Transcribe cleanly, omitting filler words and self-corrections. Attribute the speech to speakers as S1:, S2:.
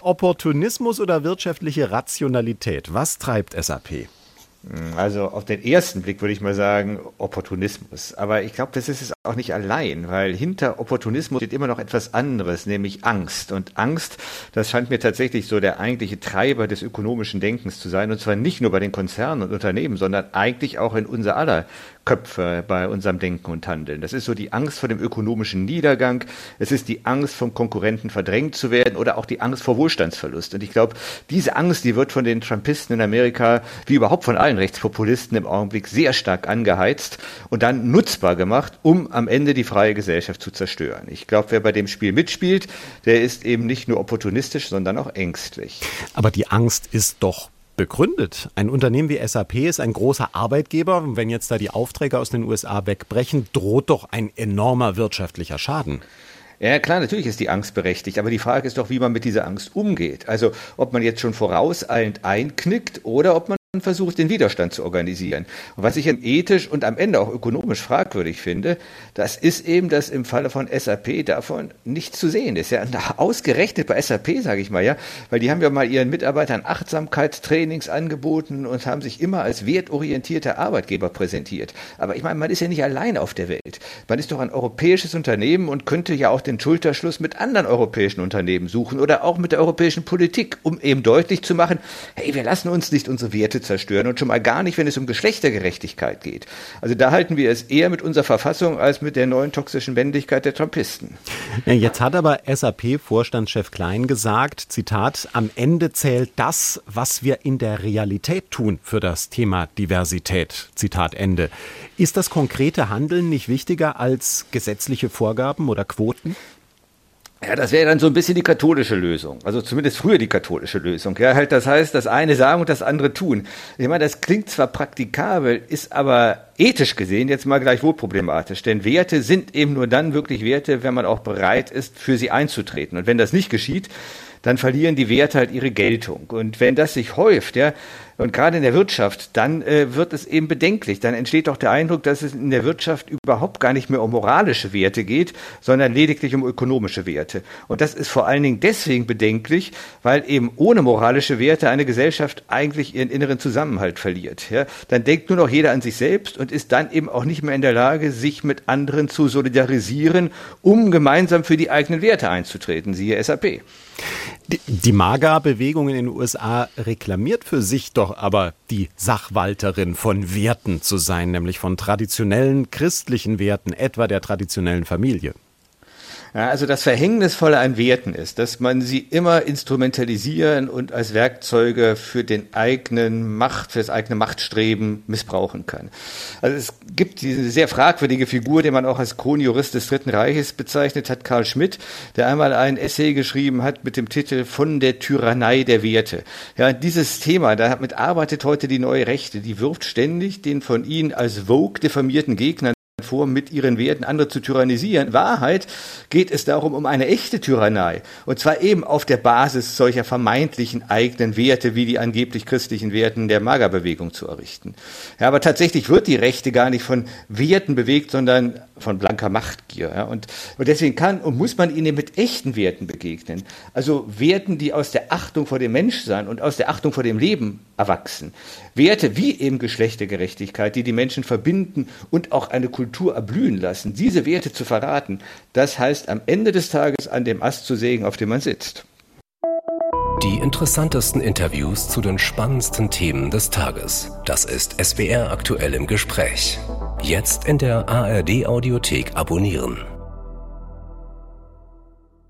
S1: Opportunismus oder wirtschaftliche Rationalität? Was treibt SAP?
S2: Also auf den ersten Blick würde ich mal sagen Opportunismus. Aber ich glaube, das ist es auch nicht allein, weil hinter Opportunismus steht immer noch etwas anderes, nämlich Angst. Und Angst, das scheint mir tatsächlich so der eigentliche Treiber des ökonomischen Denkens zu sein. Und zwar nicht nur bei den Konzernen und Unternehmen, sondern eigentlich auch in unser aller Köpfe bei unserem Denken und Handeln. Das ist so die Angst vor dem ökonomischen Niedergang. Es ist die Angst, vom Konkurrenten verdrängt zu werden oder auch die Angst vor Wohlstandsverlust. Und ich glaube, diese Angst, die wird von den Trumpisten in Amerika, wie überhaupt von allen Rechtspopulisten im Augenblick, sehr stark angeheizt und dann nutzbar gemacht, um am Ende die freie Gesellschaft zu zerstören. Ich glaube, wer bei dem Spiel mitspielt, der ist eben nicht nur opportunistisch, sondern auch ängstlich.
S1: Aber die Angst ist doch begründet. Ein Unternehmen wie SAP ist ein großer Arbeitgeber. Und wenn jetzt da die Aufträge aus den USA wegbrechen, droht doch ein enormer wirtschaftlicher Schaden.
S2: Ja, klar, natürlich ist die Angst berechtigt, aber die Frage ist doch, wie man mit dieser Angst umgeht. Also, ob man jetzt schon vorauseilend einknickt oder ob man versucht, den Widerstand zu organisieren. Und was ich ethisch und am Ende auch ökonomisch fragwürdig finde, das ist eben, dass im Falle von SAP davon nichts zu sehen ist. Ja, ausgerechnet bei SAP, sage ich mal, ja, weil die haben ja mal ihren Mitarbeitern Achtsamkeitstrainings angeboten und haben sich immer als wertorientierter Arbeitgeber präsentiert. Aber ich meine, man ist ja nicht allein auf der Welt. Man ist doch ein europäisches Unternehmen und könnte ja auch den Schulterschluss mit anderen europäischen Unternehmen suchen oder auch mit der europäischen Politik, um eben deutlich zu machen, hey, wir lassen uns nicht unsere Werte zerstören und schon mal gar nicht, wenn es um Geschlechtergerechtigkeit geht. Also da halten wir es eher mit unserer Verfassung als mit der neuen toxischen Männlichkeit der Trumpisten.
S1: Ja, jetzt hat aber SAP-Vorstandschef Klein gesagt, Zitat, am Ende zählt das, was wir in der Realität tun für das Thema Diversität. Zitat Ende. Ist das konkrete Handeln nicht wichtiger als gesetzliche Vorgaben oder Quoten?
S2: Ja, das wäre dann so ein bisschen die katholische Lösung. Also zumindest früher die katholische Lösung. Ja, halt, das heißt, das eine sagen und das andere tun. Ich meine, das klingt zwar praktikabel, ist aber ethisch gesehen jetzt mal gleichwohl problematisch. Denn Werte sind eben nur dann wirklich Werte, wenn man auch bereit ist, für sie einzutreten. Und wenn das nicht geschieht, dann verlieren die Werte halt ihre Geltung. Und wenn das sich häuft, ja, und gerade in der Wirtschaft, dann wird es eben bedenklich. Dann entsteht doch der Eindruck, dass es in der Wirtschaft überhaupt gar nicht mehr um moralische Werte geht, sondern lediglich um ökonomische Werte. Und das ist vor allen Dingen deswegen bedenklich, weil eben ohne moralische Werte eine Gesellschaft eigentlich ihren inneren Zusammenhalt verliert. Ja, dann denkt nur noch jeder an sich selbst und ist dann eben auch nicht mehr in der Lage, sich mit anderen zu solidarisieren, um gemeinsam für die eigenen Werte einzutreten, siehe SAP.
S1: Die MAGA-Bewegung in den USA reklamiert für sich doch aber, die Sachwalterin von Werten zu sein, nämlich von traditionellen christlichen Werten, etwa der traditionellen Familie.
S2: Ja, also das Verhängnisvolle an Werten ist, dass man sie immer instrumentalisieren und als Werkzeuge für das eigene Machtstreben missbrauchen kann. Also es gibt diese sehr fragwürdige Figur, die man auch als Kronjurist des Dritten Reiches bezeichnet hat, Carl Schmitt, der einmal ein Essay geschrieben hat mit dem Titel Von der Tyrannei der Werte. Ja, dieses Thema, damit arbeitet heute die Neue Rechte, die wirft ständig den von ihnen als Vogue diffamierten Gegnern vor, mit ihren Werten andere zu tyrannisieren. In Wahrheit geht es darum, um eine echte Tyrannei. Und zwar eben auf der Basis solcher vermeintlichen eigenen Werte, wie die angeblich christlichen Werten der MAGA-Bewegung zu errichten. Ja, aber tatsächlich wird die Rechte gar nicht von Werten bewegt, sondern von blanker Machtgier. Ja, und deswegen kann und muss man ihnen mit echten Werten begegnen. Also Werten, die aus der Achtung vor dem Menschsein und aus der Achtung vor dem Leben erwachsen. Werte wie eben Geschlechtergerechtigkeit, die die Menschen verbinden und auch eine Kultur erblühen lassen. Diese Werte zu verraten, das heißt am Ende des Tages an dem Ast zu sägen, auf dem man sitzt.
S3: Die interessantesten Interviews zu den spannendsten Themen des Tages. Das ist SWR aktuell im Gespräch. Jetzt in der ARD Audiothek abonnieren.